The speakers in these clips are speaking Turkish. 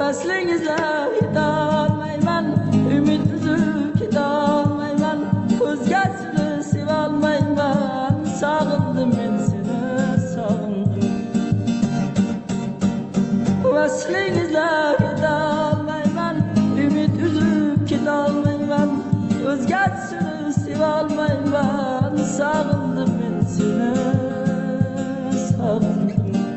Vaslingizle gidolmayman, ümid uzib ketolmayman, o'zgasini sevolmayman, sog'indim men seni, sog'indim. Vaslingizle gidolmayman, ümid uzib ketolmayman, o'zgasini sevolmayman, sog'indim men seni, sog'indim.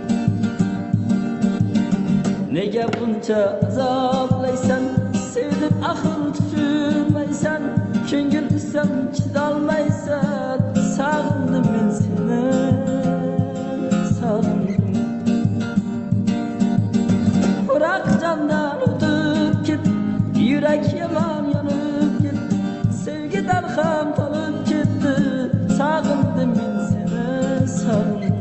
Nega buncha azoblaysan, sevdib ahil tushunmaysan, ko'ngil isam chidolmaysan, sog'indim men seni, sog'indim. Biroq jondan o'tib ket, yurak yomon yonib ket, sevgidan ham tolib ketdi, sog'indim men seni, sog'indim.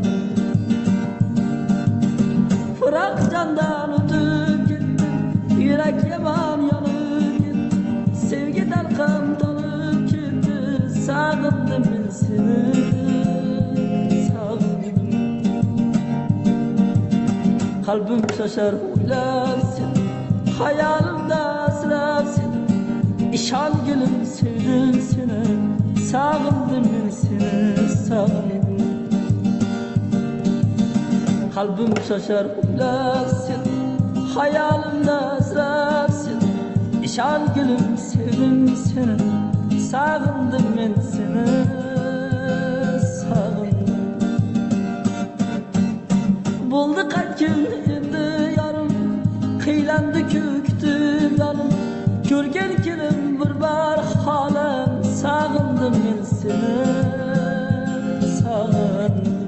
Biroq jondan o'tib ketdi, yurak yomon yonib ketdi, sevgidan ham tolib ketdi, sog'indim men seni, sog'indim. Qalbim shoshar o'ylab seni, hayolimda asrab seni, ishong'ilim sevdim seni, sog'indim men seni, sog'indim. Qalbim shoshar o'ylab seni, hayolimda asrab seni, ishong'ilim sevdim seni, sog'indim men seni, sog'indim. Bo'ldi qaytgin endi yorim, qiylandi ko'ktim yonim, ko'rgan kelim bir bor holim, sog'indim men seni, sog'indim.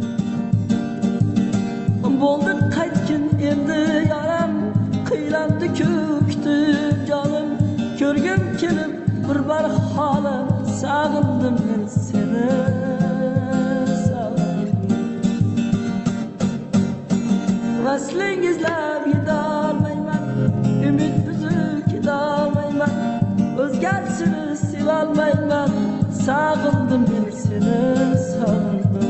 Bo'ldi qaytgin endi yorim, qiylandi ko'ktim jonim, ko'rgim kelib bir bor holim, sog'indim men seni, sog'indim. Vaslingizle gidolmayman, ümid uzib ketolmayman, o'zgasini sevolmayman, sog'indim men seni, sog'indim.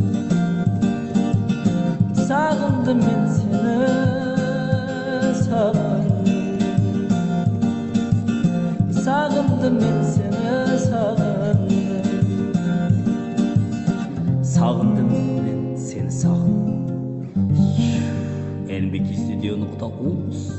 Sog'indim men seni, sog'indim. Sog'indim men seni, sog'indim. Sog'indim men seni, sog'indim. NBK Studio.uz